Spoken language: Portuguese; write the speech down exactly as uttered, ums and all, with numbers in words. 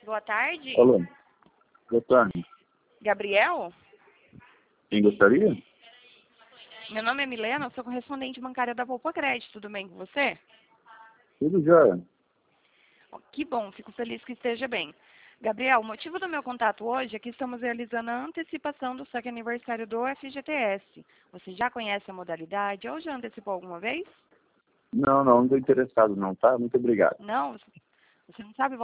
Boa tarde. Alô, boa tarde. Gabriel? Quem gostaria? Meu nome é Milena, eu sou correspondente bancária da Poupa Crédito. Tudo bem com você? Tudo já. Oh, que bom, fico feliz que esteja bem. Gabriel, o motivo do meu contato hoje é que estamos realizando a antecipação do saque aniversário do F G T S. Você já conhece a modalidade ou já antecipou alguma vez? Não, não, não estou interessado não, tá? Muito obrigado. Não? Você não sabe